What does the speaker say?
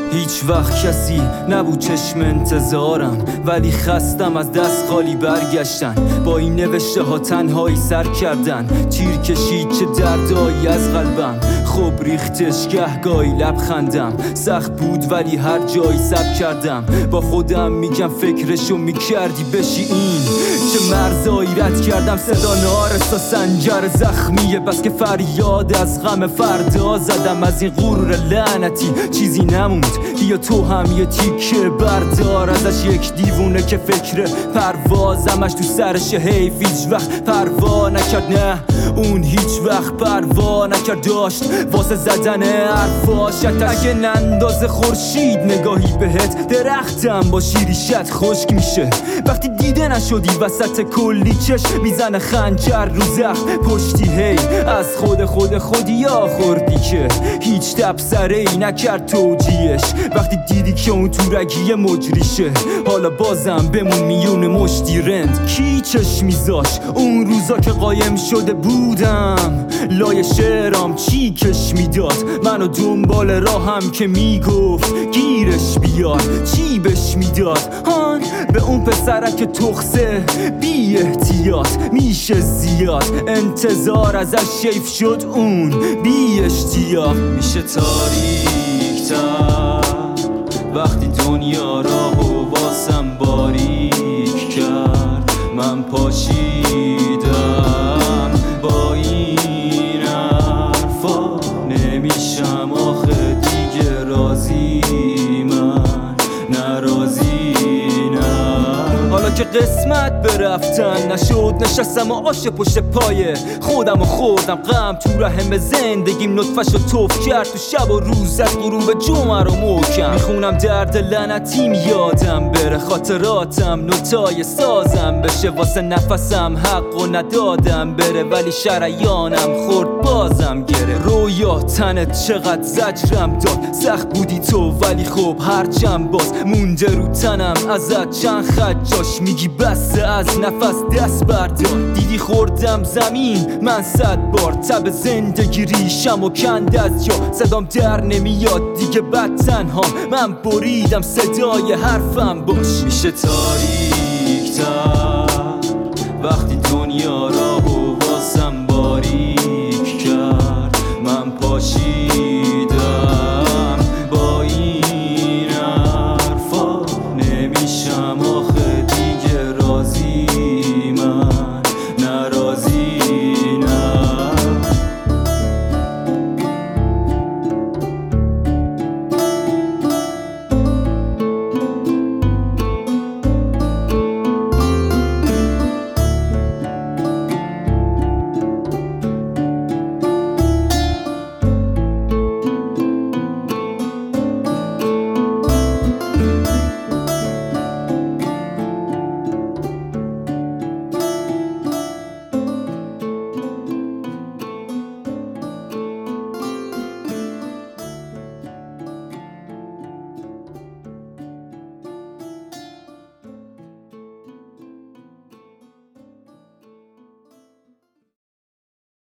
هیچ وقت کسی نبود چشم انتظارم، ولی خستم از دست خالی برگشتن. با این نوشته ها تنهایی سر کردن، تیر کشید چه دردایی از قلبم. خب ریختش گهگاهی لبخندم، سخت بود ولی هر جایی سب کردم. با خودم میگم فکرشو میکردی بشی این چه مرزایی رد کردم. صدا نارسا سنجر زخمیه، بس که فریاد از غم فردا زدم. از این غرور لعنتی چیزی نموند، بیا تو هم یه تیکه بردار ازش. یک دیوونه که فکر پروازمش تو سرش حیف هیچ وقت پروا نکرد. نه اون هیچ وقت پروا نکرد، داشت واسه زدن حرفاش. اگه نندازه خورشید نگاهی بهت، درختم با شیریشت خشک میشه. وقتی دیده نشدی وسط کلی چشم میزنه خنجر رو زخم پشتی. هی از خودی یا خوردی که هیچ تبصره ای نکرد توجیهش. وقتی دیدی که اون تو رگی مجریشه، حالا بازم بمون میون مشتی رند. کی چشم میذاش اون روزا که قایم شده بودم لای شعرام چی کش میداد. منو دنبال راهم که میگفت گیرش بیار، چی بش میداد هان به اون پسرک تخصه. بی احتیاط میشه زیاد، انتظار ازش شیف شد اون بی اشتیاق. میشه تاریک تر وقتی دنیا راهو واسم باریک کرد. من پاشیدم با این حرفا، نمیشم آخه دیگه راضی. من ناراضی حالا که قسمت برفتن نشد، نشستم و آش پشت پای خودم و خوردم غم تو رحم زندگیم. نطفشو توف کرد تو شب و روز از غروب جمعه رو محکم. میخونم درد لعنتیم یادم بره، خاطراتم نوتای سازم بشه. واسه نفسم حق و ندادم بره، ولی شریانم خورد بازم گره. رویا تنت چقدر زجرم داد، سخت بودی تو ولی خب هرچند باز مونده رو تنم ازت چند خط جاش. میگی بسته از نفس دست بردار، دیدی خوردم زمین من 100 بار. تب زندگی ریشم و کند از جا، صدام در نمیاد دیگه بد تنها. من بریدم صدای حرفم باش. میشه تاریک تر وقتی